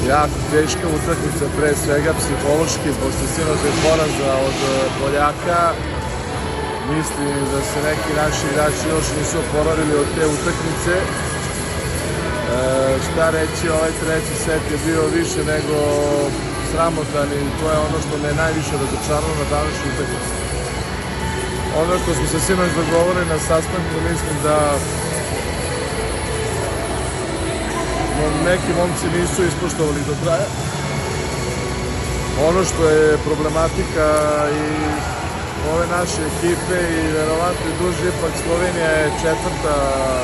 jako teška utakmica, pre svega psihološki, posle sinoćnog poraza od Poljaka. Mislim da se neki naši igrači još nisu oporavili od te utakmice. Šta reći, ovaj treći set je bio više nego sramotan i to je ono što me najviše razočaralo na današnju utakmicu. Ono što smo se sinoć dogovorili na sastanku, mislim da neki momci nisu ispoštovali do kraja. Ono što je problematika i ove naše ekipe i verovatno i duži, ipak Slovenija je četvrta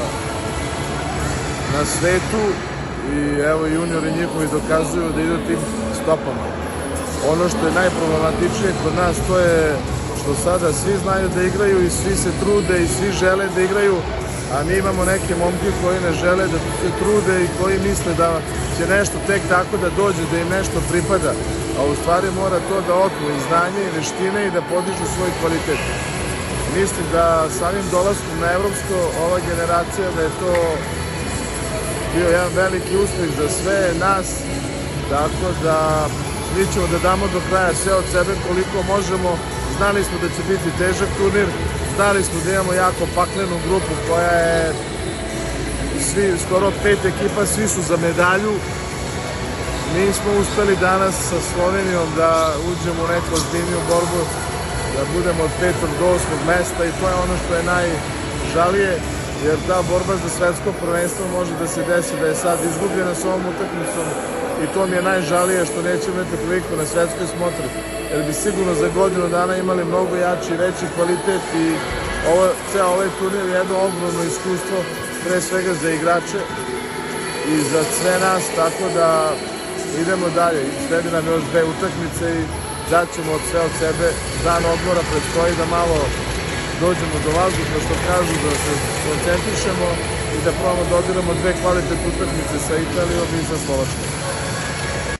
na svetu i evo juniori njihovi dokazuju da idu tim stopama. Ono što je najproblematičnije kod nas to je što sada svi znaju da igraju i svi se trude i svi žele da igraju, a mi imamo neke momke koji ne žele da se trude i koji misle da će nešto tek tako da dođe, da im nešto pripada, a u stvari mora to da otmu i znanje i veštine i da podižu svoj kvalitet. Mislim da samim dolaskom na evropsko ova generacija da je to bio jedan veliki uspeh za sve nas, tako da mi ćemo da damo do kraja sve od sebe koliko možemo. Znali smo da će biti težak turnir, znali smo da imamo jako paklenu grupu koja je skoro 5 ekipa, svi su za medalju. Mi smo uspeli danas sa Slovenijom da uđemo u neku ozbiljniju borbu, da budemo od 5. do 8. mesta i to je ono što je najžalije, jer ta borba za svetsko prvenstvo može da se desi da je sad izgubljena s ovom utakmicom i to mi je najžalije što nećemo imati priliku na svetskoj smotri, jer bi sigurno za godinu dana imali mnogo jači i veći kvalitet i ceo ovaj turnir je jedno ogromno iskustvo, pre svega za igrače i za sve nas, tako da idemo dalje. Sledi nam još 2 utakmice i daćemo sve od sebe. Dan odmora predstoji da malo dođemo do vazduha, što kažu, da se koncentrišemo i da probamo da odigramo 2 kvalitetne utakmice sa Italijom i sa Slovačkom.